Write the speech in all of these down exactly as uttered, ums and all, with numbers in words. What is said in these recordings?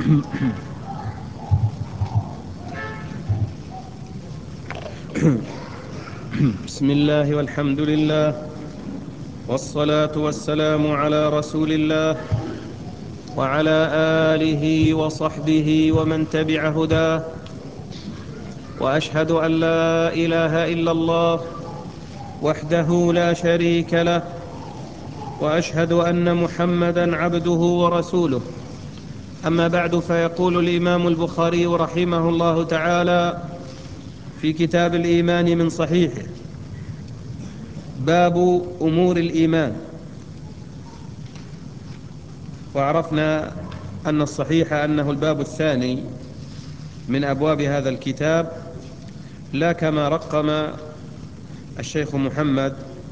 بسم الله والحمد لله، والصلاة والسلام على رسول الله وعلى آله وصحبه ومن تبع هداه، وأشهد أن لا إله إلا الله وحده لا شريك له، وأشهد أن محمدا عبده ورسوله. أما بعد، فيقول الإمام البخاري رحمه الله تعالى في كتاب الإيمان من صحيحه: باب أمور الإيمان. وعرفنا أن الصحيح أنه الباب الثاني من أبواب هذا الكتاب، لا كما رقم الشيخ محمد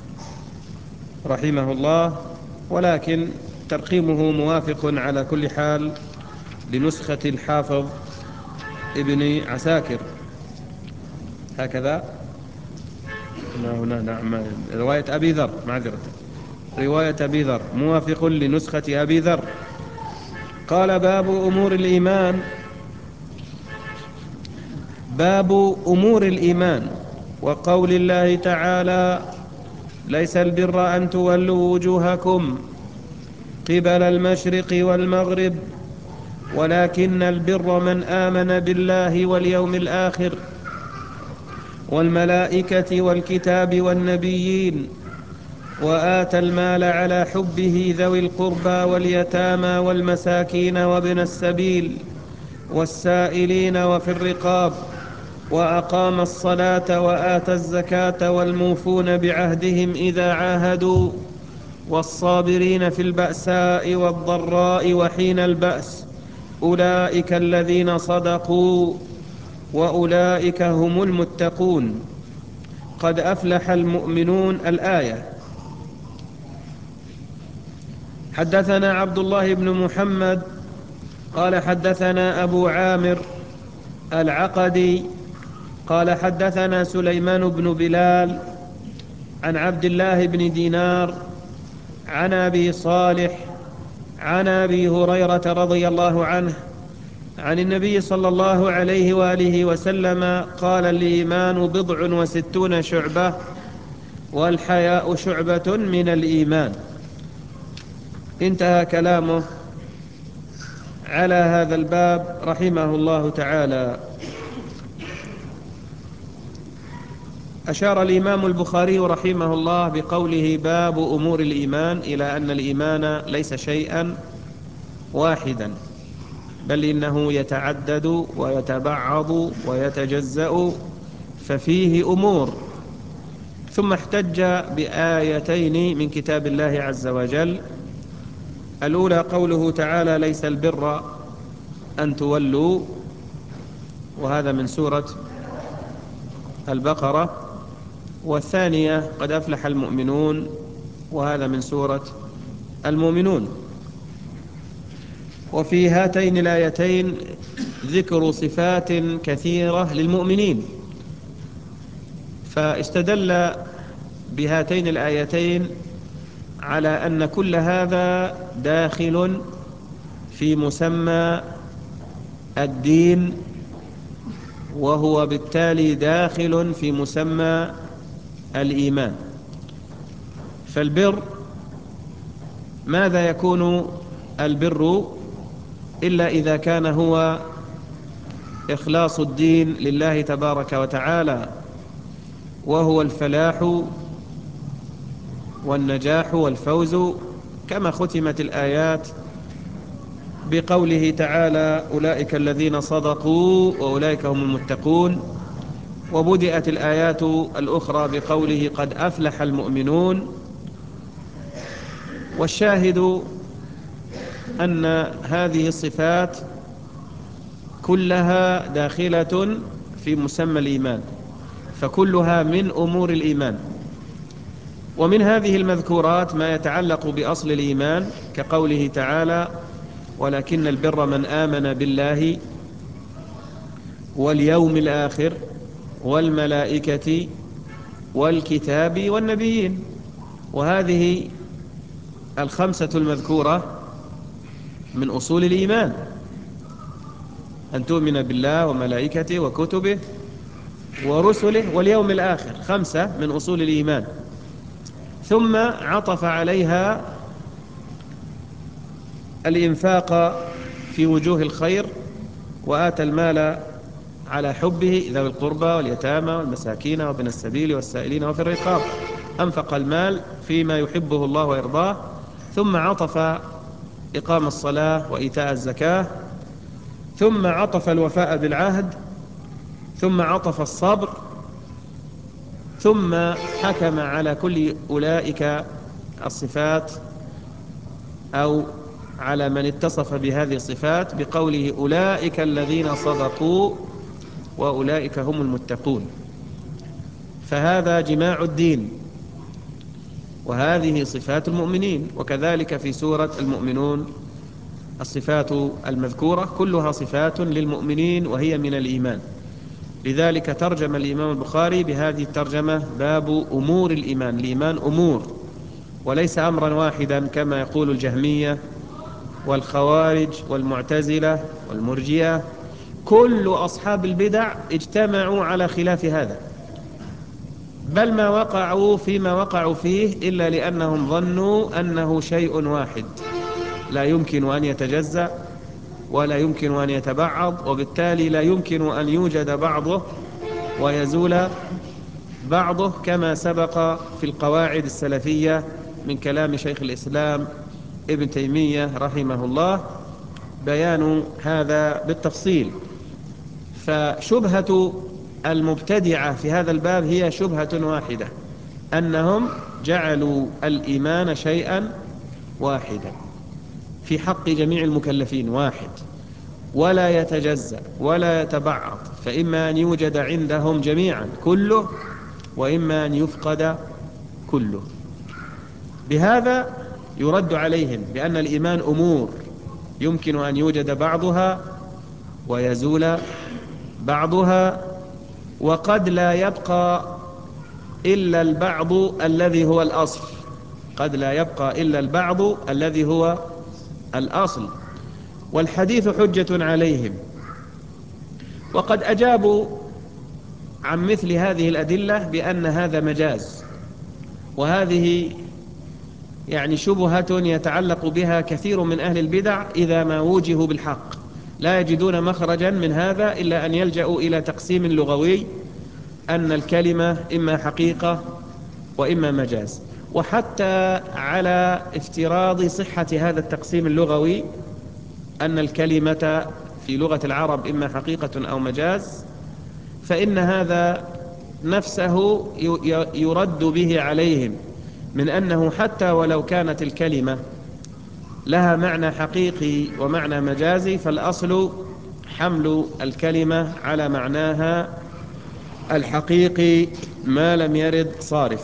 رحمه الله، ولكن ترقيمه موافق على كل حال لنسخة الحافظ ابن عساكر، هكذا. هنا نعم، رواية أبي ذر، معذرة، رواية أبي ذر موافق لنسخة أبي ذر. قال: باب أمور الإيمان. باب أمور الإيمان. وقول الله تعالى: ليس البر أن تولوا وجوهكم قبل المشرق والمغرب ولكن البر من آمن بالله واليوم الآخر والملائكة والكتاب والنبيين وآتى المال على حبه ذوي القربى واليتامى والمساكين وابن السبيل والسائلين وفي الرقاب وأقام الصلاة وآتى الزكاة والموفون بعهدهم إذا عاهدوا والصابرين في البأساء والضراء وحين البأس أولئك الذين صدقوا وأولئك هم المتقون. قد أفلح المؤمنون. الآية. حدثنا عبد الله بن محمد قال حدثنا أبو عامر العقدي قال حدثنا سليمان بن بلال عن عبد الله بن دينار عن أبي صالح عن أبي هريرة رضي الله عنه عن النبي صلى الله عليه وآله وسلم قال: الإيمان بضع وستون شعبة والحياء شعبة من الإيمان. انتهى كلامه على هذا الباب رحمه الله تعالى. أشار الإمام البخاري رحمه الله بقوله: باب أمور الإيمان، إلى أن الإيمان ليس شيئا واحدا، بل إنه يتعدد ويتبعض ويتجزأ، ففيه أمور. ثم احتج بآيتين من كتاب الله عز وجل. الأولى قوله تعالى: ليس البر أن تولوا، وهذا من سورة البقرة. والثانية: قد أفلح المؤمنون، وهذا من سورة المؤمنون. وفي هاتين الآيتين ذكر صفات كثيرة للمؤمنين، فاستدل بهاتين الآيتين على أن كل هذا داخل في مسمى الدين، وهو بالتالي داخل في مسمى الإيمان. فالبر، ماذا يكون البر إلا إذا كان هو إخلاص الدين لله تبارك وتعالى، وهو الفلاح والنجاح والفوز، كما ختمت الآيات بقوله تعالى: أولئك الذين صدقوا وأولئك هم المتقون. وبدأت الآيات الأخرى بقوله: قد أفلح المؤمنون. والشاهد أن هذه الصفات كلها داخلة في مسمى الإيمان، فكلها من أمور الإيمان. ومن هذه المذكورات ما يتعلق بأصل الإيمان، كقوله تعالى: ولكن البر من آمن بالله واليوم الآخر والملائكة والكتاب والنبيين. وهذه الخمسة المذكورة من أصول الإيمان. أن تؤمن بالله وملائكته وكتبه ورسله واليوم الآخر، خمسة من أصول الإيمان. ثم عطف عليها الإنفاق في وجوه الخير، وآتى المال على حبه ذوي القربى واليتامى والمساكين وابن السبيل والسائلين وفي الرقاب. أنفق المال فيما يحبه الله ويرضاه. ثم عطف إقام الصلاة وإيتاء الزكاة. ثم عطف الوفاء بالعهد. ثم عطف الصبر. ثم حكم على كل أولئك الصفات أو على من اتصف بهذه الصفات بقوله أولئك الذين صدقوا وأولئك هم المتقون. فهذا جماع الدين، وهذه صفات المؤمنين. وكذلك في سورة المؤمنون الصفات المذكورة كلها صفات للمؤمنين وهي من الإيمان. لذلك ترجم الإمام البخاري بهذه الترجمة باب أمور الإيمان. الإيمان أمور وليس أمرا واحدا كما يقول الجهمية والخوارج والمعتزلة والمرجئة. كل أصحاب البدع اجتمعوا على خلاف هذا، بل ما وقعوا فيما وقعوا فيه إلا لأنهم ظنوا أنه شيء واحد لا يمكن أن يتجزأ ولا يمكن أن يتبعض، وبالتالي لا يمكن أن يوجد بعضه ويزول بعضه، كما سبق في القواعد السلفية من كلام شيخ الإسلام ابن تيمية رحمه الله بيان هذا بالتفصيل. فشبهة المبتدعة في هذا الباب هي شبهة واحدة، أنهم جعلوا الإيمان شيئا واحدا في حق جميع المكلفين، واحد ولا يتجزأ ولا يتبعض، فإما أن يوجد عندهم جميعا كله وإما أن يفقد كله. بهذا يرد عليهم بأن الإيمان أمور يمكن أن يوجد بعضها ويزول بعضها، وقد لا يبقى إلا البعض الذي هو الأصل، قد لا يبقى إلا البعض الذي هو الأصل. والحديث حجة عليهم. وقد أجابوا عن مثل هذه الأدلة بأن هذا مجاز، وهذه يعني شبهة يتعلق بها كثير من أهل البدع إذا ما وجهوا بالحق، لا يجدون مخرجا من هذا إلا أن يلجأوا إلى تقسيم لغوي، أن الكلمة إما حقيقة وإما مجاز. وحتى على افتراض صحة هذا التقسيم اللغوي أن الكلمة في لغة العرب إما حقيقة أو مجاز، فإن هذا نفسه يرد به عليهم من أنه حتى ولو كانت الكلمة لها معنى حقيقي ومعنى مجازي، فالأصل حمل الكلمة على معناها الحقيقي ما لم يرد صارف.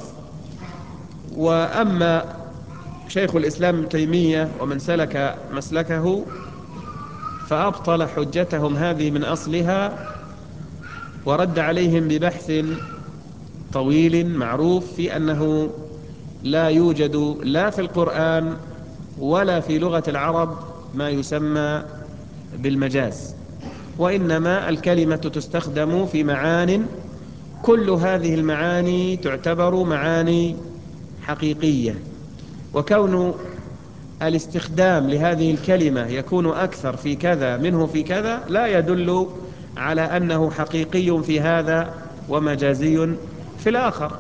وأما شيخ الإسلام ابن تيمية ومن سلك مسلكه فأبطل حجتهم هذه من أصلها، ورد عليهم ببحث طويل معروف في أنه لا يوجد لا في القرآن ولا في لغة العرب ما يسمى بالمجاز، وإنما الكلمة تستخدم في معان، كل هذه المعاني تعتبر معاني حقيقية. وكون الاستخدام لهذه الكلمة يكون أكثر في كذا منه في كذا لا يدل على أنه حقيقي في هذا ومجازي في الآخر.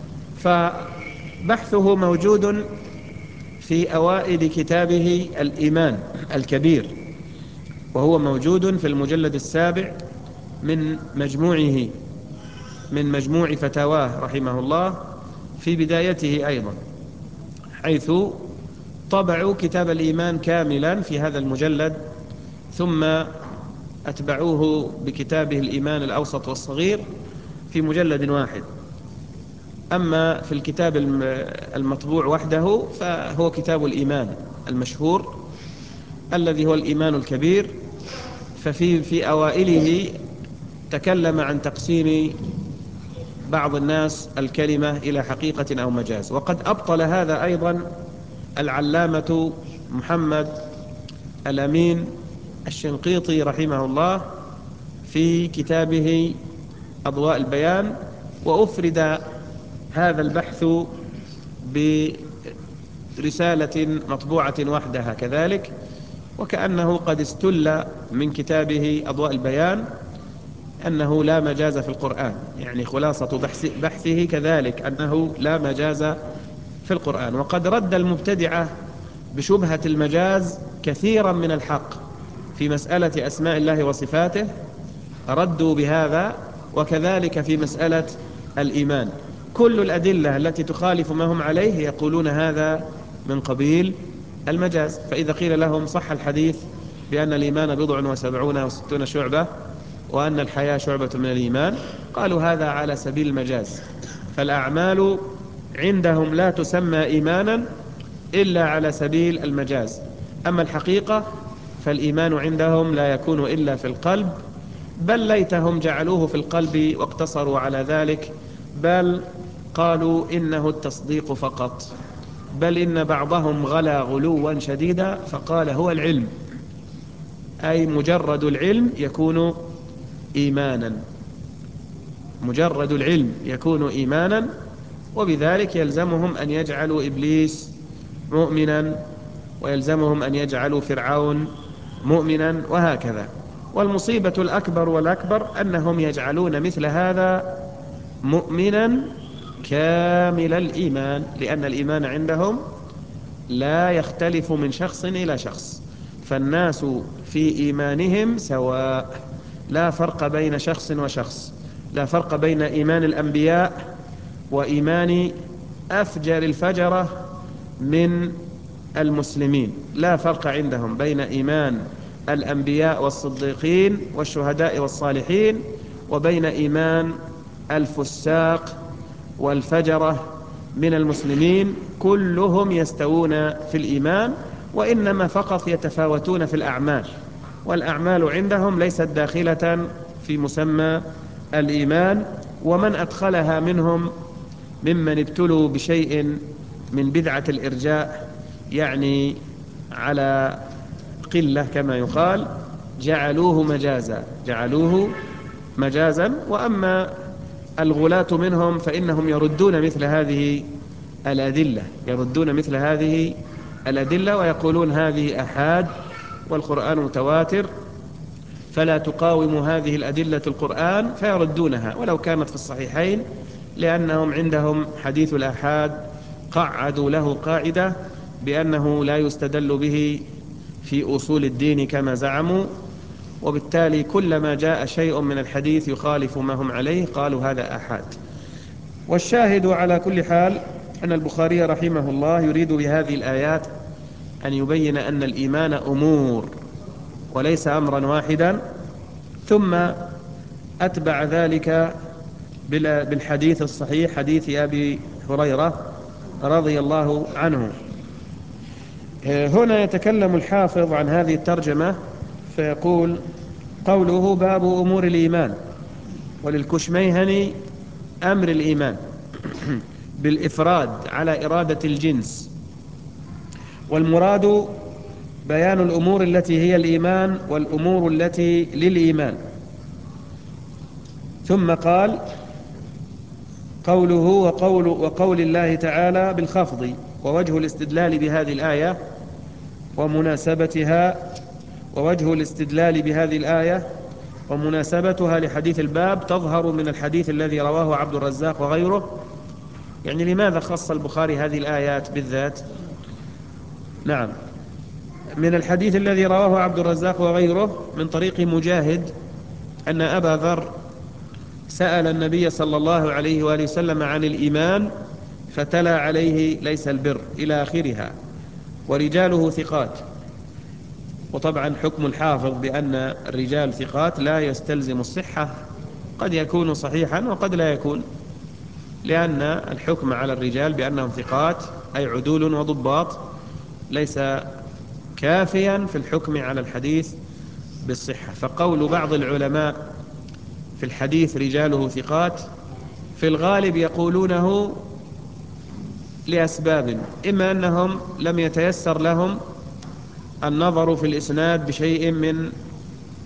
فبحثه موجود في أوائل كتابه الإيمان الكبير، وهو موجود في المجلد السابع من مجموعه من مجموع فتاواه رحمه الله، في بدايته أيضا، حيث طبعوا كتاب الإيمان كاملا في هذا المجلد، ثم أتبعوه بكتابه الإيمان الأوسط والصغير في مجلد واحد. أما في الكتاب المطبوع وحده فهو كتاب الإيمان المشهور الذي هو الإيمان الكبير. ففي في أوائله تكلم عن تقسيم بعض الناس الكلمة إلى حقيقة أو مجاز. وقد أبطل هذا أيضا العلامة محمد الأمين الشنقيطي رحمه الله في كتابه أضواء البيان، وأفرد هذا البحث برسالة مطبوعة وحدها كذلك، وكأنه قد استل من كتابه أضواء البيان أنه لا مجاز في القرآن، يعني خلاصة بحثه كذلك أنه لا مجاز في القرآن. وقد رد المبتدعة بشبهة المجاز كثيرا من الحق في مسألة أسماء الله وصفاته، ردوا بهذا، وكذلك في مسألة الإيمان. كل الأدلة التي تخالف ما هم عليه يقولون هذا من قبيل المجاز. فإذا قيل لهم صح الحديث بأن الإيمان بضع وسبعون وستون شعبة وأن الحياة شعبة من الإيمان، قالوا هذا على سبيل المجاز، فالأعمال عندهم لا تسمى إيمانا إلا على سبيل المجاز. أما الحقيقة فالإيمان عندهم لا يكون إلا في القلب، بل ليتهم جعلوه في القلب واقتصروا على ذلك، بل قالوا إنه التصديق فقط، بل إن بعضهم غلا غلوا شديدا فقال هو العلم، أي مجرد العلم يكون إيمانا، مجرد العلم يكون إيمانا، وبذلك يلزمهم أن يجعلوا إبليس مؤمنا، ويلزمهم أن يجعلوا فرعون مؤمنا، وهكذا. والمصيبة الأكبر والأكبر أنهم يجعلون مثل هذا مؤمنا كامل الإيمان، لأن الإيمان عندهم لا يختلف من شخص إلى شخص، فالناس في إيمانهم سواء، لا فرق بين شخص وشخص، لا فرق بين إيمان الأنبياء وإيمان أفجر الفجرة من المسلمين، لا فرق عندهم بين إيمان الأنبياء والصديقين والشهداء والصالحين وبين إيمان الفساق والفجرة من المسلمين، كلهم يستوون في الإيمان، وإنما فقط يتفاوتون في الأعمال، والأعمال عندهم ليست داخلة في مسمى الإيمان. ومن أدخلها منهم ممن ابتلوا بشيء من بدعة الإرجاء، يعني على قلة كما يقال، جعلوه مجازا، جعلوه مجازا. وأما الغلاة منهم فإنهم يردون مثل هذه الأدلة، يردون مثل هذه الأدلة ويقولون هذه أحاد والقرآن متواتر، فلا تقاوم هذه الأدلة القرآن، فيردونها ولو كانت في الصحيحين، لأنهم عندهم حديث الآحاد قعدوا له قاعدة بأنه لا يستدل به في أصول الدين كما زعموا، وبالتالي كلما جاء شيء من الحديث يخالف ما هم عليه قالوا هذا آحاد. والشاهد على كل حال أن البخاري رحمه الله يريد بهذه الآيات أن يبين أن الإيمان أمور وليس أمرا واحدا، ثم أتبع ذلك بالحديث الصحيح، حديث أبي هريرة رضي الله عنه. هنا يتكلم الحافظ عن هذه الترجمة فيقول قوله باب أمور الإيمان، وللكشميهني أمر الإيمان بالإفراد على إرادة الجنس، والمراد بيان الأمور التي هي الإيمان والأمور التي للإيمان. ثم قال قوله وقول, وقول الله تعالى بالخفض، ووجه الاستدلال بهذه الآية ومناسبتها، ووجه الاستدلال بهذه الآية ومناسبتها لحديث الباب تظهر من الحديث الذي رواه عبد الرزاق وغيره. يعني لماذا خص البخاري هذه الآيات بالذات؟ نعم، من الحديث الذي رواه عبد الرزاق وغيره من طريق مجاهد أن أبا ذر سأل النبي صلى الله عليه وآله وسلم عن الإيمان فتلا عليه ليس البر إلى آخرها، ورجاله ثقات. وطبعا حكم الحافظ بأن الرجال ثقات لا يستلزم الصحة، قد يكون صحيحا وقد لا يكون، لأن الحكم على الرجال بأنهم ثقات أي عدول وضباط ليس كافيا في الحكم على الحديث بالصحة. فقول بعض العلماء في الحديث رجاله ثقات في الغالب يقولونه لأسباب، إما أنهم لم يتيسر لهم النظر في الإسناد بشيء من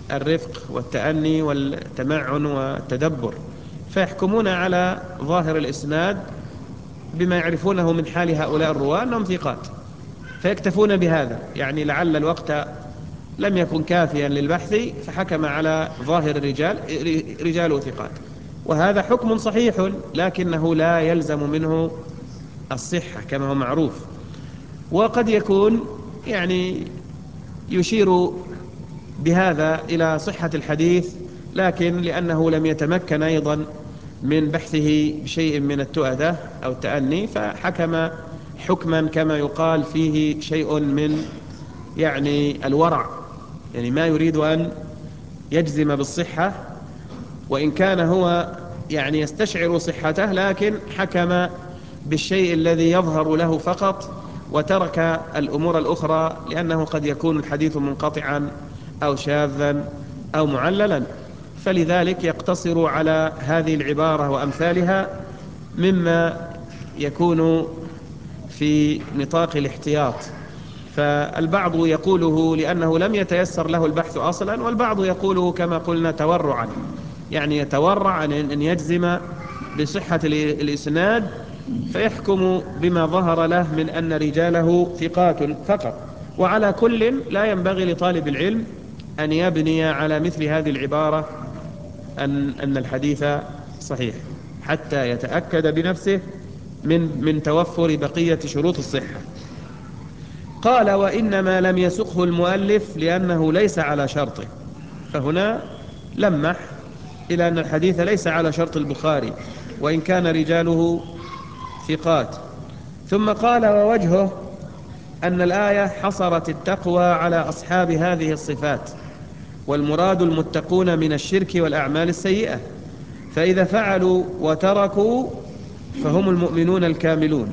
الرفق والتأني والتمعن والتدبر، فيحكمون على ظاهر الإسناد بما يعرفونه من حال هؤلاء الرواة أنهم ثقات، فيكتفون بهذا. يعني لعل الوقت لم يكن كافيا للبحث فحكم على ظاهر الرجال رجال ثقات، وهذا حكم صحيح لكنه لا يلزم منه الصحة كما هو معروف. وقد يكون يعني يشير بهذا إلى صحة الحديث، لكن لأنه لم يتمكن أيضا من بحثه بشيء من التؤدة أو التأني فحكم حكما كما يقال فيه شيء من يعني الورع، يعني ما يريد أن يجزم بالصحة، وإن كان هو يعني يستشعر صحته لكن حكم بالشيء الذي يظهر له فقط وترك الأمور الأخرى، لأنه قد يكون الحديث منقطعا أو شاذا أو معللا، فلذلك يقتصر على هذه العبارة وأمثالها مما يكون في نطاق الاحتياط. فالبعض يقوله لأنه لم يتيسر له البحث أصلا، والبعض يقوله كما قلنا تورعا، يعني يتورع عن أن يجزم بصحة الإسناد فيحكم بما ظهر له من أن رجاله ثقات فقط. وعلى كل لا ينبغي لطالب العلم أن يبني على مثل هذه العبارة أن, أن الحديث صحيح حتى يتأكد بنفسه من, من توفر بقية شروط الصحة. قال وإنما لم يسقه المؤلف لأنه ليس على شرطه، فهنا لمح إلى أن الحديث ليس على شرط البخاري وإن كان رجاله ثقات. ثم قال ووجهه أن الآية حصرت التقوى على أصحاب هذه الصفات، والمراد المتقون من الشرك والأعمال السيئة، فإذا فعلوا وتركوا فهم المؤمنون الكاملون.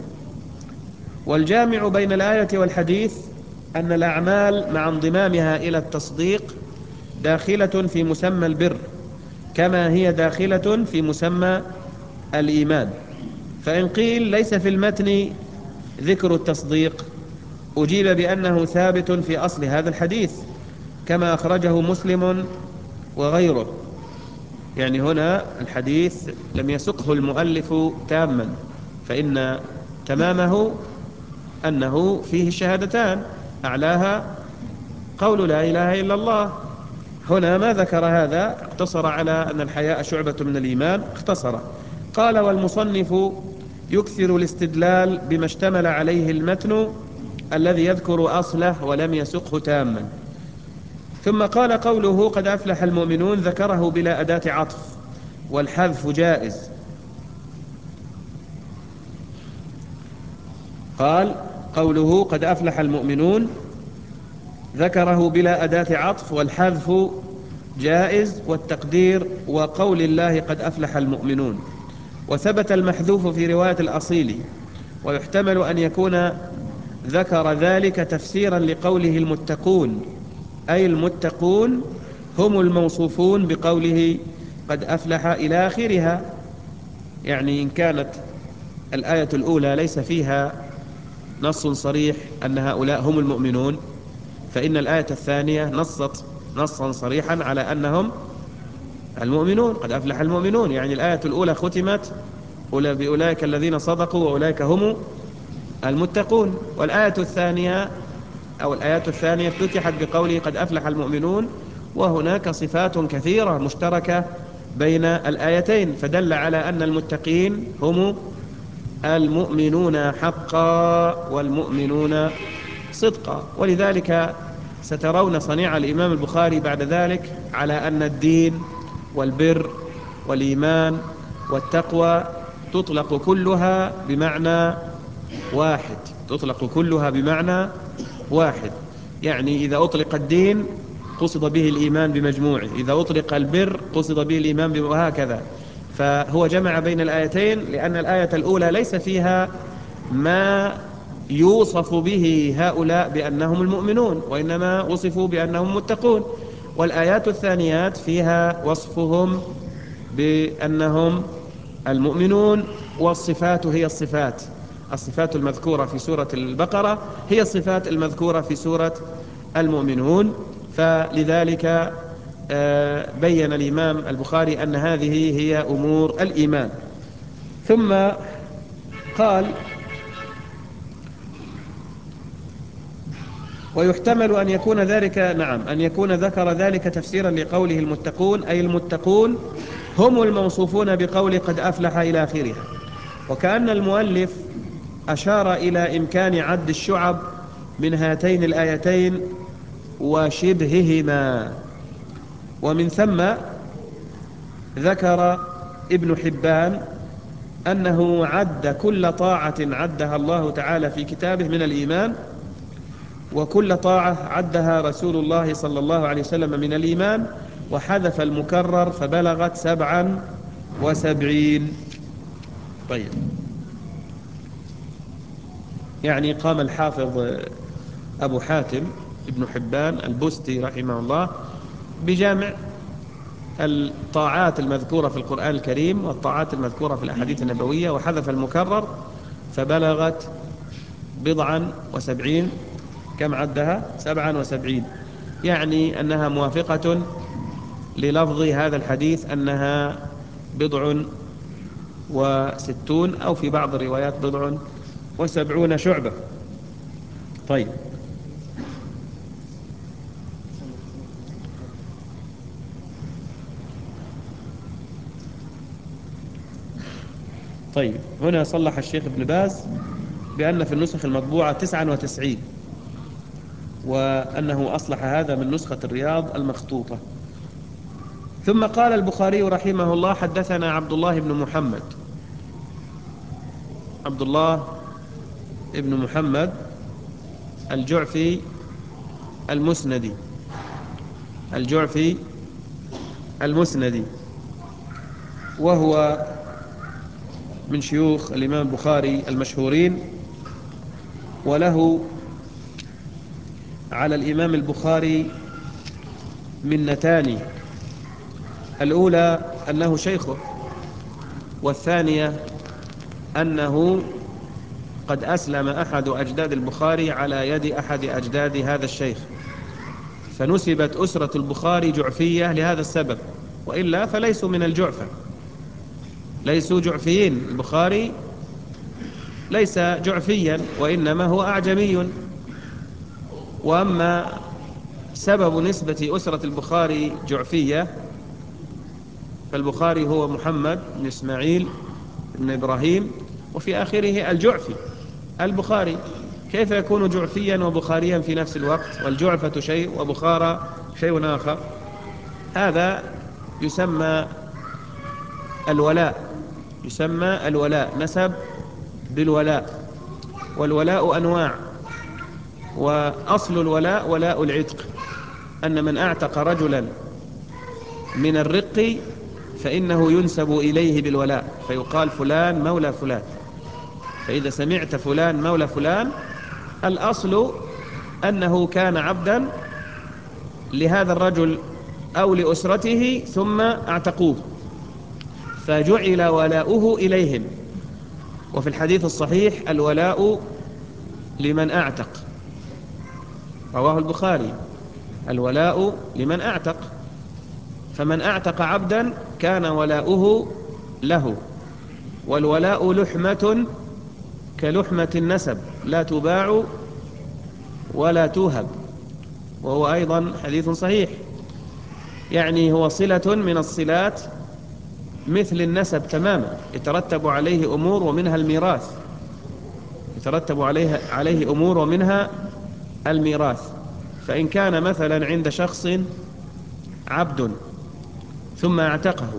والجامع بين الآية والحديث أن الأعمال مع انضمامها إلى التصديق داخلة في مسمى البر كما هي داخلة في مسمى الإيمان. فإن قيل ليس في المتن ذكر التصديق أجيب بأنه ثابت في أصل هذا الحديث كما أخرجه مسلم وغيره. يعني هنا الحديث لم يسقه المؤلف تاما، فإن تمامه أنه فيه الشهادتان أعلاها قول لا إله إلا الله. هنا ما ذكر هذا، اقتصر على أن الحياء شعبة من الإيمان، اختصر. قال والمصنف يكثر الاستدلال بما اشتمل عليه المتن الذي يذكر أصله ولم يسقه تاما. ثم قال قوله قد أفلح المؤمنون ذكره بلا أداة عطف والحذف جائز. قال قوله قد أفلح المؤمنون ذكره بلا أداة عطف والحذف جائز، والتقدير وقول الله قد أفلح المؤمنون. وثبت المحذوف في رواية الأصيل، ويحتمل أن يكون ذكر ذلك تفسيرا لقوله المتقون، أي المتقون هم الموصوفون بقوله قد أفلح إلى آخرها. يعني إن كانت الآية الأولى ليس فيها نص صريح أن هؤلاء هم المؤمنون، فإن الآية الثانية نصت نصا صريحا على أنهم المؤمنون، قد أفلح المؤمنون. يعني الآية الأولى ختمت بأولئك الذين صدقوا وأولئك هم المتقون، والآية الثانية أو الآيات الثانية افتتحت بقوله قد أفلح المؤمنون، وهناك صفات كثيرة مشتركة بين الآيتين، فدل على أن المتقين هم المؤمنون حقا والمؤمنون صدقا. ولذلك سترون صنيع الإمام البخاري بعد ذلك على أن الدين والبر والإيمان والتقوى تطلق كلها بمعنى واحد، تطلق كلها بمعنى واحد. يعني إذا أطلق الدين قصد به الإيمان بمجموعه، إذا أطلق البر قصد به الإيمان وهكذا. فهو جمع بين الآيتين لأن الآية الأولى ليس فيها ما يوصف به هؤلاء بأنهم المؤمنون، وإنما وصفوا بأنهم متقون، والآيات الثانيات فيها وصفهم بأنهم المؤمنون، والصفات هي الصفات الصفات المذكورة في سورة البقرة هي الصفات المذكورة في سورة المؤمنون. فلذلك بين الإمام البخاري أن هذه هي أمور الإيمان. ثم قال: ويحتمل أن يكون ذلك نعم أن يكون ذكر ذلك تفسيرا لقوله المتقون، أي المتقون هم الموصوفون بقول قد أفلح إلى آخرها. وكأن المؤلف أشار إلى إمكان عد الشعب من هاتين الآيتين وشبههما. ومن ثم ذكر ابن حبان أنه عد كل طاعة عدها الله تعالى في كتابه من الإيمان، وكل طاعة عدها رسول الله صلى الله عليه وسلم من الإيمان، وحذف المكرر فبلغت سبعا وسبعين. طيب، يعني قام الحافظ أبو حاتم ابن حبان البستي رحمه الله بجامع الطاعات المذكورة في القرآن الكريم والطاعات المذكورة في الأحاديث النبوية، وحذف المكرر فبلغت بضعا وسبعين. كم عدها؟ سبعا وسبعين، يعني أنها موافقة للفظ هذا الحديث أنها بضع وستون، أو في بعض الروايات بضع وسبعون شعبة. طيب، طيب هنا صلح الشيخ ابن باز بأن في النسخ المطبوعة تسعا وتسعين، وأنه أصلح هذا من نسخة الرياض المخطوطة. ثم قال البخاري رحمه الله: حدثنا عبد الله بن محمد، عبد الله بن محمد الجعفي المسندي، الجعفي المسندي، وهو من شيوخ الإمام البخاري المشهورين، وله على الإمام البخاري منتان: الأولى أنه شيخه، والثانية أنه قد أسلم أحد أجداد البخاري على يد أحد أجداد هذا الشيخ، فنسبت أسرة البخاري جعفية لهذا السبب، وإلا فليسوا من الجعفة، ليسوا جعفيين. البخاري ليس جعفيا، وإنما هو أعجمي. وأما سبب نسبة أسرة البخاري جعفية، فالبخاري هو محمد بن إسماعيل بن إبراهيم، وفي آخره الجعفي البخاري. كيف يكون جعفيا وبخاريا في نفس الوقت؟ والجعفة شيء وبخارى شيء آخر. هذا يسمى الولاء، يسمى الولاء، نسب بالولاء. والولاء أنواع، وأصل الولاء ولاء العتق، أن من أعتق رجلا من الرق فإنه ينسب إليه بالولاء، فيقال فلان مولى فلان. فإذا سمعت فلان مولى فلان، الأصل أنه كان عبدا لهذا الرجل أو لأسرته ثم اعتقوه، فجعل ولاؤه إليهم. وفي الحديث الصحيح: الولاء لمن أعتق، رواه البخاري: الولاء لمن أعتق. فمن أعتق عبدا كان ولاؤه له. والولاء لحمة كلحمة النسب، لا تباع ولا توهب، وهو أيضا حديث صحيح. يعني هو صلة من الصلات مثل النسب تماما، يترتب عليه أمور ومنها الميراث، يترتب عليه, عليه أمور ومنها الميراث. فإن كان مثلا عند شخص عبد ثم اعتقه،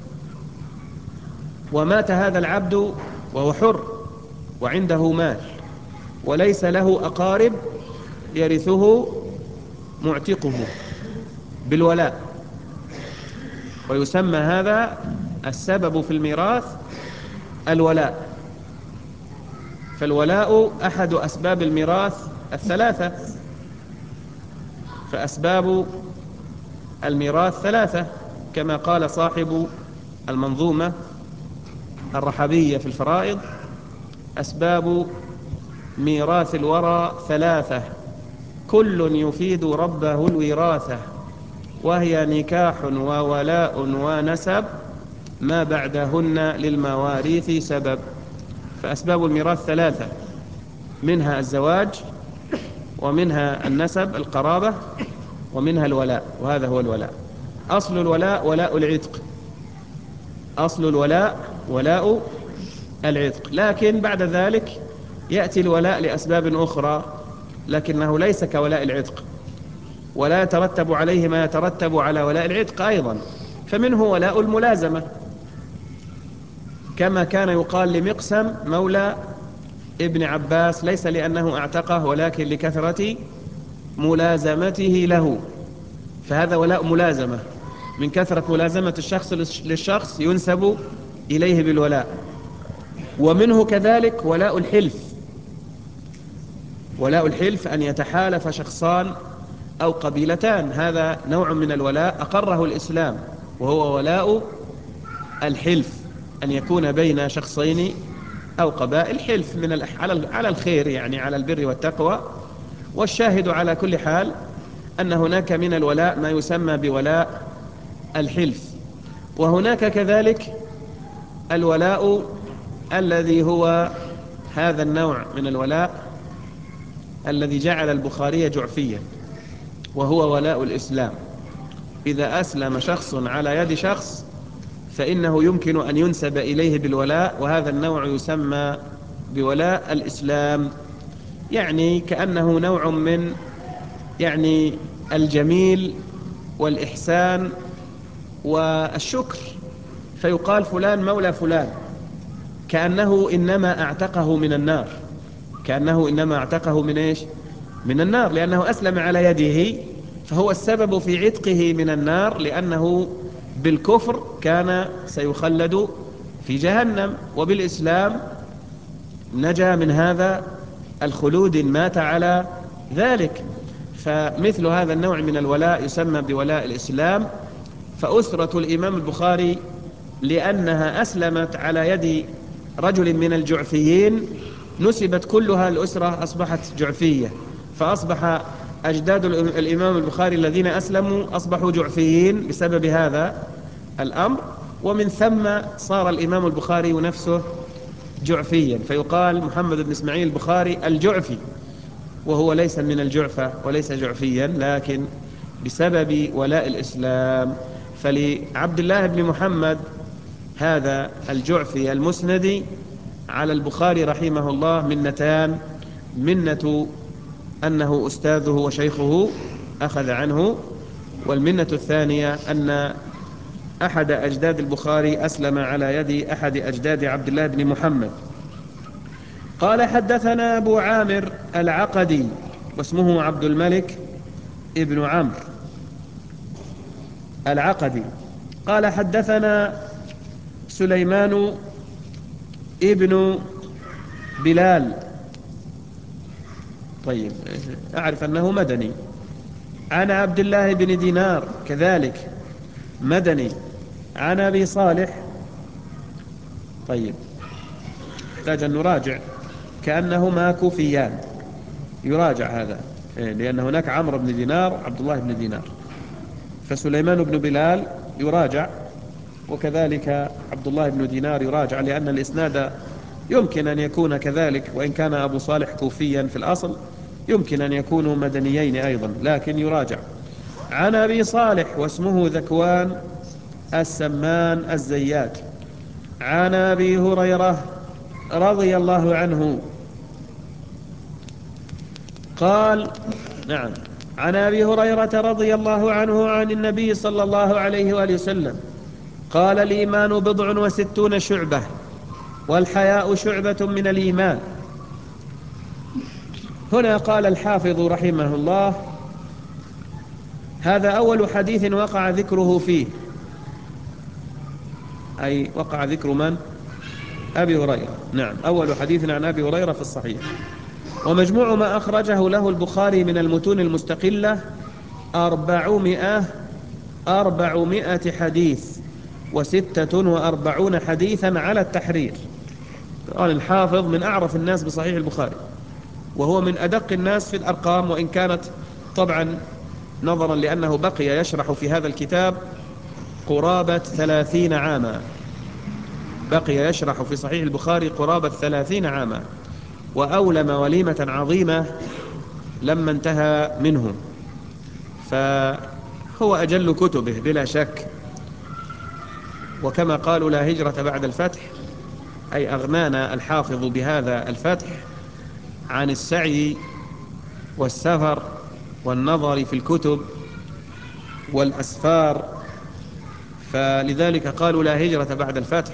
ومات هذا العبد وهو حر وعنده مال وليس له أقارب يرثه معتقه بالولاء، ويسمى هذا السبب في الميراث الولاء. فالولاء أحد أسباب الميراث الثلاثة، فأسباب الميراث ثلاثة كما قال صاحب المنظومة الرحبية في الفرائض: أسباب ميراث الورى ثلاثة، كل يفيد ربه الوراثة، وهي نكاح وولاء ونسب ما بعدهن للمواريث سبب. فأسباب الميراث ثلاثة، منها الزواج، ومنها النسب القرابة، ومنها الولاء، وهذا هو الولاء. أصل الولاء ولاء العتق، أصل الولاء ولاء العتق، لكن بعد ذلك يأتي الولاء لأسباب أخرى، لكنه ليس كولاء العتق، ولا يترتب عليه ما يترتب على ولاء العتق أيضا. فمنه ولاء الملازمة، كما كان يقال لمقسم مولى ابن عباس ليس لأنه اعتقه ولكن لكثرة ملازمته له، فهذا ولاء ملازمة، من كثرة ملازمة الشخص للشخص ينسب إليه بالولاء. ومنه كذلك ولاء الحلف، ولاء الحلف أن يتحالف شخصان أو قبيلتان، هذا نوع من الولاء أقره الإسلام، وهو ولاء الحلف، أن يكون بين شخصين أو قبائل حلف من على الخير، يعني على البر والتقوى. والشاهد على كل حال أن هناك من الولاء ما يسمى بولاء الحلف. وهناك كذلك الولاء الذي هو هذا النوع من الولاء الذي جعل البخاري جعفيا، وهو ولاء الإسلام. إذا أسلم شخص على يد شخص فإنه يمكن أن ينسب إليه بالولاء، وهذا النوع يسمى بولاء الإسلام، يعني كأنه نوع من يعني الجميل والإحسان والشكر، فيقال فلان مولى فلان، كأنه إنما اعتقه من النار، كأنه إنما اعتقه من إيش؟ من النار، لأنه أسلم على يده، فهو السبب في عتقه من النار، لأنه بالكفر كان سيخلد في جهنم، وبالإسلام نجا من هذا الخلود إن مات على ذلك. فمثل هذا النوع من الولاء يسمى بولاء الإسلام. فأسرة الإمام البخاري لأنها أسلمت على يد رجل من الجعفيين نسبت كلها الأسرة، أصبحت جعفية، فأصبح أجداد الإمام البخاري الذين أسلموا أصبحوا جعفيين بسبب هذا الأمر، ومن ثم صار الإمام البخاري نفسه جعفيا، فيقال محمد بن إسماعيل البخاري الجعفي، وهو ليس من الجعفة وليس جعفيا، لكن بسبب ولاء الإسلام. فلعبد الله بن محمد هذا الجعفي المسندي على البخاري رحمه الله منتان: منة أنه أستاذه وشيخه أخذ عنه، والمنة الثانية أن أحد أجداد البخاري أسلم على يد أحد أجداد عبد الله بن محمد. قال حدثنا أبو عامر العقدي واسمه عبد الملك ابن عمرو العقدي، قال حدثنا سليمان ابن بلال، طيب أعرف أنه مدني، عن عبد الله بن دينار كذلك مدني، عن أبي صالح، طيب يحتاج أن نراجع كأنهما كوفيان، يراجع هذا لأن هناك عمرو بن دينار عبد الله بن دينار، فسليمان بن بلال يراجع، وكذلك عبد الله بن دينار يراجع، لأن الإسناد يمكن أن يكون كذلك، وإن كان أبو صالح كوفيا في الأصل يمكن أن يكونوا مدنيين أيضا، لكن يراجع. عن أبي صالح واسمه ذكوان السمان الزيات، عن أبي هريرة رضي الله عنه قال، نعم، عن أبي هريرة رضي الله عنه عن النبي صلى الله عليه وآله وسلم قال: الإيمان بضع وستون شعبة، والحياء شعبة من الإيمان. هنا قال الحافظ رحمه الله: هذا أول حديث وقع ذكره فيه، أي وقع ذكر من؟ أبي هريرة، نعم، أول حديث عن أبي هريرة في الصحيح. ومجموع ما أخرجه له البخاري من المتون المستقلة أربعمائة أربعمائة حديث وستة وأربعون حديثا على التحرير. قال الحافظ: من أعرف الناس بصحيح البخاري، وهو من أدق الناس في الأرقام، وإن كانت طبعا نظرا لأنه بقي يشرح في هذا الكتاب قرابة ثلاثين عاما، بقي يشرح في صحيح البخاري قرابة ثلاثين عاما، وأولم وليمة عظيمة لما انتهى منه، فهو أجل كتبه بلا شك. وكما قالوا لا هجرة بعد الفتح، أي أغنانا الحافظ بهذا الفتح عن السعي والسفر والنظر في الكتب والأسفار، فلذلك قالوا لا هجرة بعد الفتح.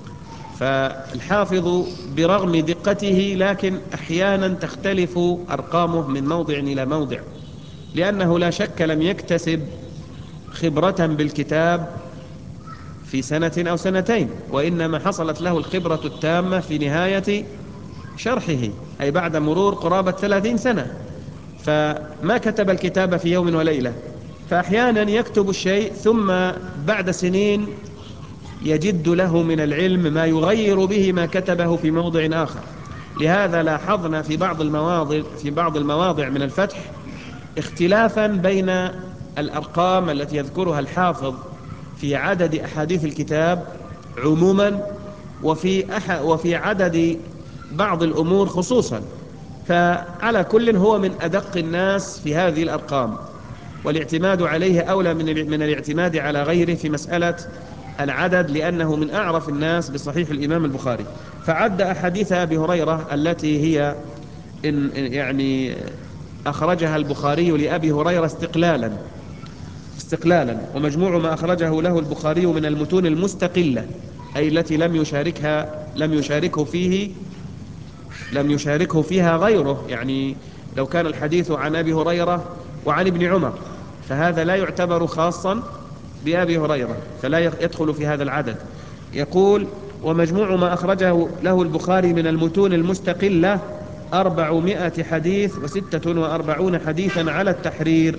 فالحافظ برغم دقته لكن أحيانا تختلف أرقامه من موضع إلى موضع، لأنه لا شك لم يكتسب خبرة بالكتاب في سنة أو سنتين، وإنما حصلت له الخبرة التامة في نهاية شرحه، أي بعد مرور قرابة ثلاثين سنة، فما كتب الكتاب في يوم وليلة. فأحيانا يكتب الشيء ثم بعد سنين يجد له من العلم ما يغير به ما كتبه في موضع آخر. لهذا لاحظنا في بعض المواضع في بعض المواضع من الفتح اختلافا بين الأرقام التي يذكرها الحافظ في عدد أحاديث الكتاب عموما، وفي أح وفي عدد بعض الأمور خصوصا. فعلى كل هو من أدق الناس في هذه الأرقام، والاعتماد عليه أولى من من الاعتماد على غيره في مسألة العدد، لأنه من أعرف الناس بصحيح الإمام البخاري. فعد أحاديث أبي هريرة التي هي إن يعني أخرجها البخاري لأبي هريرة استقلالا استقلالا ومجموع ما أخرجه له البخاري من المتون المستقلة، أي التي لم يشاركها لم يشاركه فيه لم يشاركه فيها غيره. يعني لو كان الحديث عن أبي هريرة وعن ابن عمر فهذا لا يعتبر خاصا بأبي هريرة، فلا يدخل في هذا العدد. يقول ومجموع ما أخرجه له البخاري من المتون المستقلة أربعمائة حديث وستة وأربعون حديثا على التحرير،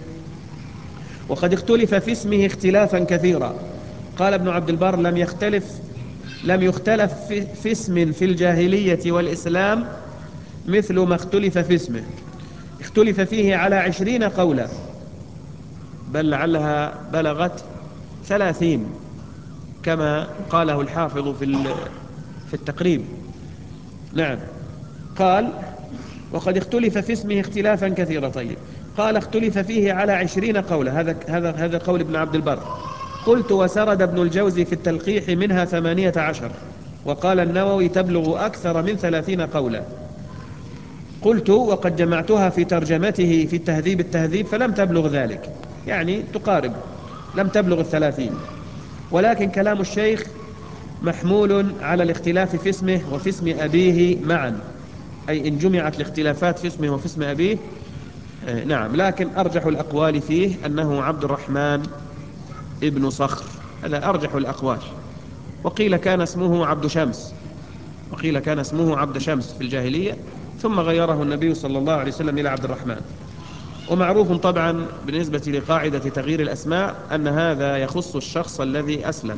وقد اختلف في اسمه اختلافا كثيرا. قال ابن عبد البر لم يختلف لم يختلف في, في اسم في الجاهلية والإسلام مثل ما اختلف في اسمه، اختلف فيه على عشرين قولا، بل لعلها بلغت ثلاثين كما قاله الحافظ في في التقريب. نعم، قال وقد اختلف في اسمه اختلافا كثيرا. طيب، قال اختلف فيه على عشرين قولا، هذا هذا هذا قول ابن عبد البر. قلت وسرد ابن الجوزي في التلقيح منها ثمانية عشر، وقال النووي تبلغ أكثر من ثلاثين قولا. قلت وقد جمعتها في ترجمته في التهذيب التهذيب فلم تبلغ ذلك، يعني تقارب، لم تبلغ الثلاثين. ولكن كلام الشيخ محمول على الاختلاف في اسمه وفي اسم أبيه معا، أي إن جمعت الاختلافات في اسمه وفي اسم أبيه. آه نعم، لكن أرجح الأقوال فيه أنه عبد الرحمن ابن صخر، هذا أرجح الأقوال. وقيل كان اسمه عبد شمس وقيل كان اسمه عبد شمس في الجاهلية، ثم غيره النبي صلى الله عليه وسلم إلى عبد الرحمن. ومعروف طبعا بالنسبة لقاعدة تغيير الأسماء أن هذا يخص الشخص الذي أسلم،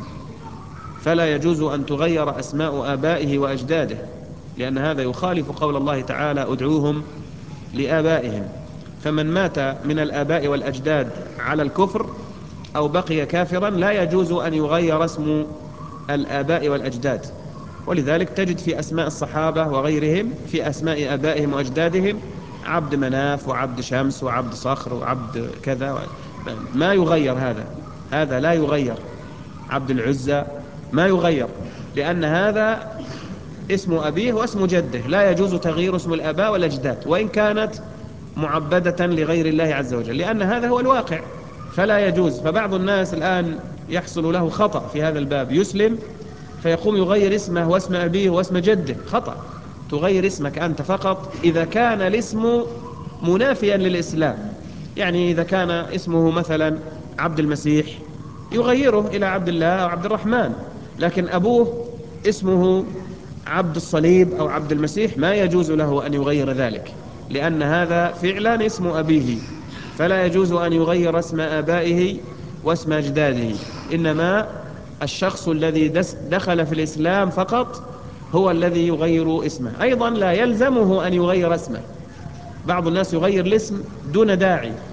فلا يجوز أن تغير أسماء آبائه وأجداده، لأن هذا يخالف قول الله تعالى ادعوهم لآبائهم. فمن مات من الآباء والأجداد على الكفر أو بقي كافرا لا يجوز أن يغير اسم الآباء والأجداد. ولذلك تجد في أسماء الصحابة وغيرهم في أسماء آبائهم وأجدادهم عبد مناف وعبد شمس وعبد صخر وعبد كذا، ما يغير هذا هذا لا يغير. عبد العزى ما يغير، لأن هذا اسم أبيه واسم جده، لا يجوز تغيير اسم الآباء والأجداد وإن كانت معبدة لغير الله عز وجل، لأن هذا هو الواقع، فلا يجوز. فبعض الناس الآن يحصل له خطأ في هذا الباب، يسلم فيقوم يغير اسمه واسم أبيه واسم جده. خطأ، تغير اسمك أنت فقط إذا كان الاسم منافيا للإسلام. يعني إذا كان اسمه مثلا عبد المسيح يغيره إلى عبد الله أو عبد الرحمن، لكن أبوه اسمه عبد الصليب أو عبد المسيح ما يجوز له أن يغير ذلك، لأن هذا فعلا اسم أبيه، فلا يجوز أن يغير اسم آبائه واسم أجداده. إنما الشخص الذي دخل في الإسلام فقط هو الذي يغير اسمه. أيضا لا يلزمه أن يغير اسمه، بعض الناس يغير الاسم دون داعي،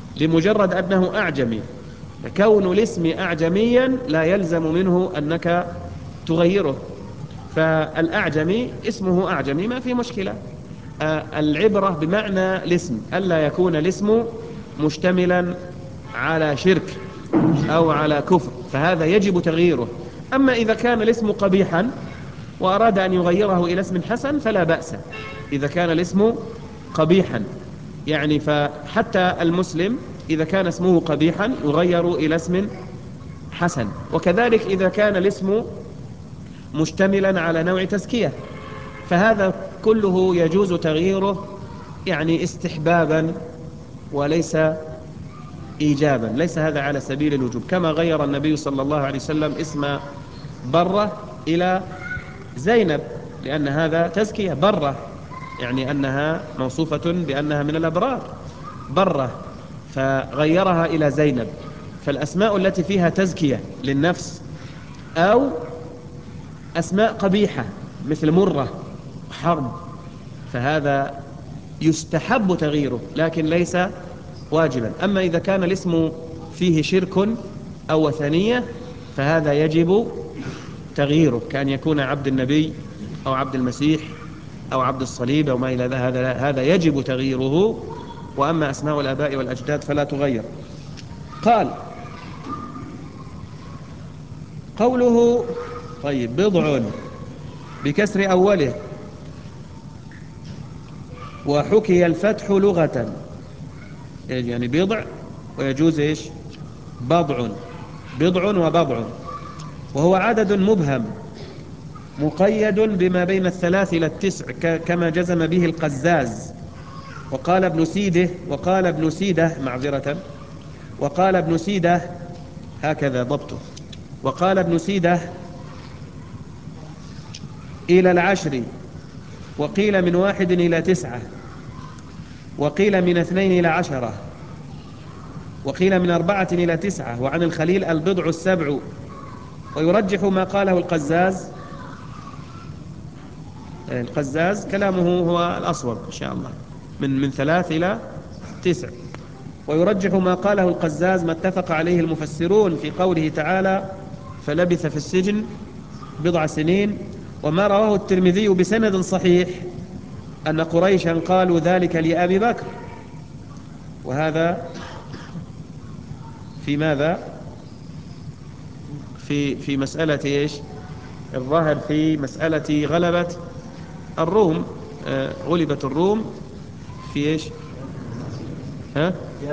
لمجرد أنه أعجمي. كون الاسم أعجميا لا يلزم منه أنك تغيره، فالأعجمي اسمه أعجمي ما في مشكلة. العبرة بمعنى الاسم، ألا يكون الاسم مشتملا على شرك أو على كفر، فهذا يجب تغييره. أما إذا كان الاسم قبيحا وأراد أن يغيره إلى اسم حسن فلا بأس. إذا كان الاسم قبيحا يعني، فحتى المسلم إذا كان اسمه قبيحا يغير إلى اسم حسن. وكذلك إذا كان الاسم مشتملا على نوع تزكية فهذا كله يجوز تغييره، يعني استحبابا وليس إيجابا. ليس هذا على سبيل الوجوب، كما غير النبي صلى الله عليه وسلم اسم برة إلى زينب، لأن هذا تزكية. برة يعني أنها موصوفة بأنها من الأبرار، برة، فغيرها إلى زينب. فالأسماء التي فيها تزكية للنفس أو أسماء قبيحة مثل مرة وحرب فهذا يستحب تغييره لكن ليس واجبا. أما إذا كان الاسم فيه شرك أو وثنية فهذا يجب تغييره، كأن يكون عبد النبي أو عبد المسيح أو عبد الصليب أو ما إلى هذا، هذا يجب تغييره. وأما أسماء الآباء والأجداد فلا تغير. قال قوله طيب بضع بكسر أوله وحكي الفتح لغة، يعني بضع ويجوز إيش بضع، بضع وبضع، وهو عدد مبهم مقيد بما بين الثلاث إلى التسع كما جزم به القزاز. وقال ابن سيده وقال ابن سيده معذرة وقال ابن سيده هكذا ضبطه، وقال ابن سيده إلى العشر، وقيل من واحد إلى تسعة، وقيل من اثنين إلى عشرة، وقيل من أربعة إلى تسعة. وعن الخليل البضع السبع. ويرجح ما قاله القزاز، القزاز كلامه هو الأصوب إن شاء الله، من من ثلاث إلى تسع. ويرجح ما قاله القزاز ما اتفق عليه المفسرون في قوله تعالى فلبث في السجن بضع سنين، وما رواه الترمذي بسند صحيح أن قريشا قالوا ذلك لأبي بكر. وهذا في ماذا؟ في في مسألة إيش؟ الظاهر في مسألة غلبة الروم. آه غلبت الروم في إيش؟ ها؟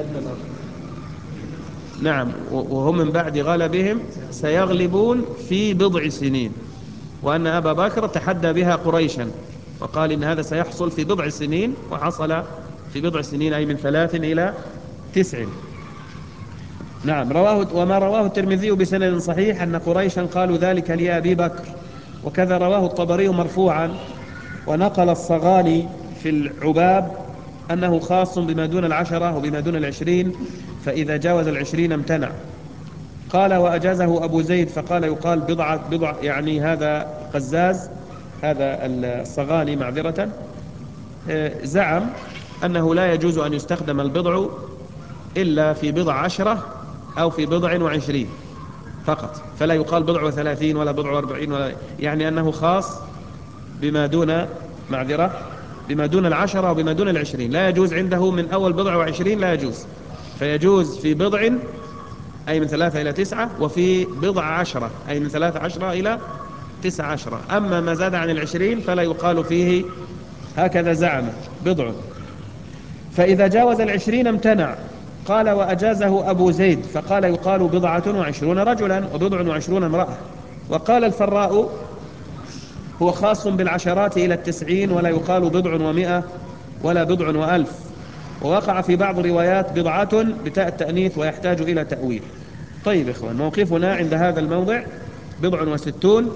نعم، وهم من بعد غلبهم سيغلبون في بضع سنين، وأن أبا بكر تحدى بها قريشا وقال إن هذا سيحصل في بضع سنين، وحصل في بضع سنين أي من ثلاث إلى تسع. نعم، رواه وما رواه الترمذي بسند صحيح أن قريشا قالوا ذلك لأبي بكر. وكذا رواه الطبري مرفوعا. ونقل الصغاني في العباب أنه خاص بما دون العشرة وبما دون العشرين، فإذا جاوز العشرين امتنع. قال وأجازه أبو زيد فقال يقال بضعة بضع، يعني هذا قزاز هذا الصغاني معذرة زعم أنه لا يجوز أن يستخدم البضع إلا في بضع عشرة أو في بضع وعشرين فقط، فلا يقال بضع وثلاثين ولا بضع واربعين ولا، يعني أنه خاص بما دون معذرة بما دون العشرة وبما دون العشرين. لا يجوز عنده من أول بضع وعشرين، لا يجوز، فيجوز في بضع أي من ثلاثة إلى تسعة، وفي بضع عشرة أي من ثلاثة عشرة إلى تسعة عشرة. أما ما زاد عن العشرين فلا يقال فيه هكذا زعم بضع. فإذا جاوز العشرين امتنع. قال وأجازه أبو زيد فقال يقال بضعة وعشرون رجلا وبضع وعشرون امرأة. وقال الفراء هو خاص بالعشرات إلى التسعين، ولا يقال بضع ومئة ولا بضع وألف. ووقع في بعض روايات بضعة بتاء التأنيث ويحتاج إلى تأويل. طيب إخوان، موقفنا عند هذا الموضع بضع وستون،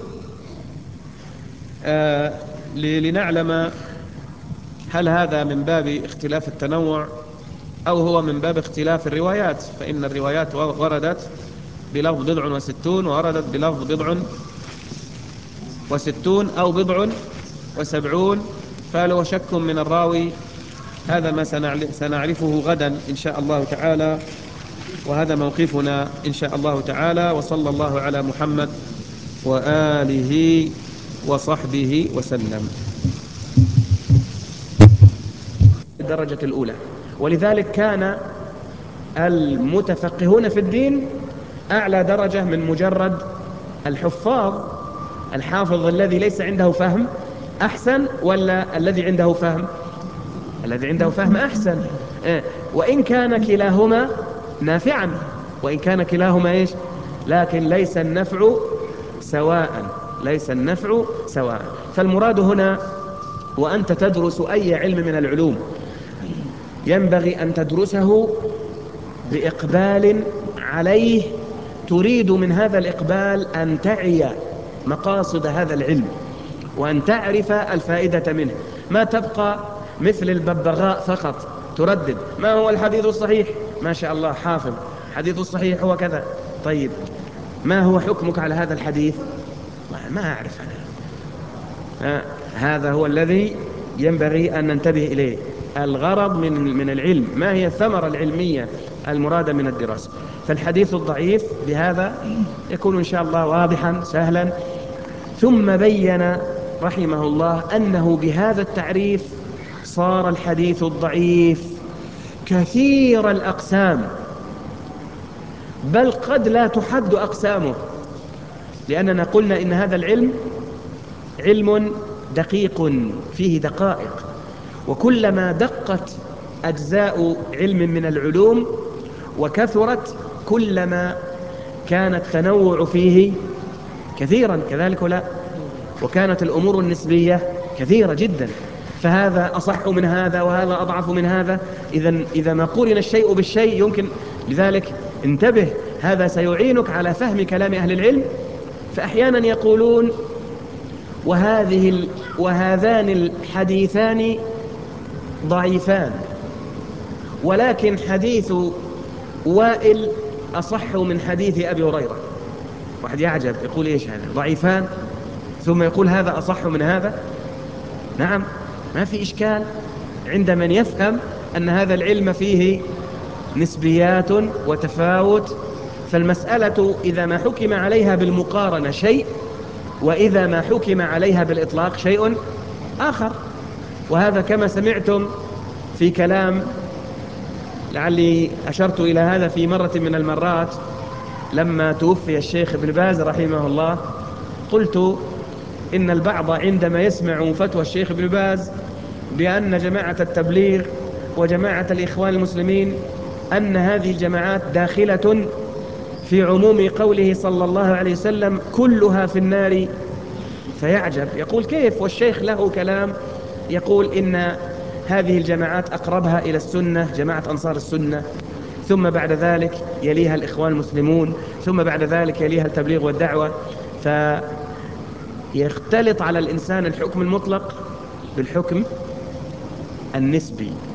آه لنعلم هل هذا من باب اختلاف التنوع أو هو من باب اختلاف الروايات. فإن الروايات وردت بلفظ بضع وستون ووردت بلفظ بضع وستون أو بضع وسبعون، فلو شك من الراوي هذا ما سنعرفه غدا إن شاء الله تعالى، وهذا موقفنا إن شاء الله تعالى. وصلى الله على محمد وآله وصحبه وسلم. الدرجة الأولى. ولذلك كان المتفقهون في الدين أعلى درجة من مجرد الحفاظ. الحافظ الذي ليس عنده فهم أحسن، ولا الذي عنده فهم؟ الذي عنده فهم أحسن. وإن كان كلاهما نافعا، وإن كان كلاهما إيش؟ لكن ليس النفع سواء، ليس النفع سواء. فالمراد هنا وأنت تدرس أي علم من العلوم ينبغي أن تدرسه بإقبال عليه، تريد من هذا الإقبال أن تعي مقاصد هذا العلم وأن تعرف الفائدة منه. ما تبقى مثل الببغاء فقط تردد ما هو الحديث الصحيح، ما شاء الله حافظ حديث الصحيح هو كذا، طيب ما هو حكمك على هذا الحديث؟ ما أعرف أنا. هذا هو الذي ينبغي أن ننتبه إليه. الغرض من من العلم، ما هي الثمرة العلمية المرادة من الدراسة. فالحديث الضعيف بهذا يكون إن شاء الله واضحا سهلا. ثم بين رحمه الله أنه بهذا التعريف صار الحديث الضعيف كثير الأقسام، بل قد لا تحد أقسامه، لأننا قلنا إن هذا العلم علم دقيق فيه دقائق، وكلما دقت أجزاء علم من العلوم وكثرت كلما كان التنوع فيه كثيرا، كذلك لا، وكانت الأمور النسبية كثيرة جدا، فهذا أصح من هذا وهذا أضعف من هذا. إذا إذا ما قورن الشيء بالشيء يمكن، لذلك انتبه، هذا سيعينك على فهم كلام أهل العلم. فأحيانا يقولون وهذه وهذان الحديثان ضعيفان، ولكن حديث وائل أصح من حديث أبي هريرة. واحد يعجب يقول إيش هذا ضعيفان ثم يقول هذا أصح من هذا؟ نعم، ما في إشكال عند من يفهم أن هذا العلم فيه نسبيات وتفاوت. فالمسألة إذا ما حكم عليها بالمقارنة شيء، وإذا ما حكم عليها بالإطلاق شيء آخر. وهذا كما سمعتم في كلام، لعلي أشرت إلى هذا في مرة من المرات لما توفي الشيخ ابن باز رحمه الله، قلت إن البعض عندما يسمع فتوى الشيخ ابن باز بأن جماعة التبليغ وجماعة الإخوان المسلمين أن هذه الجماعات داخلة في عموم قوله صلى الله عليه وسلم كلها في النار، فيعجب يقول كيف والشيخ له كلام يقول إن هذه الجماعات أقربها إلى السنة جماعة أنصار السنة، ثم بعد ذلك يليها الإخوان المسلمون، ثم بعد ذلك يليها التبليغ والدعوة. فيختلط على الإنسان الحكم المطلق بالحكم النسبي.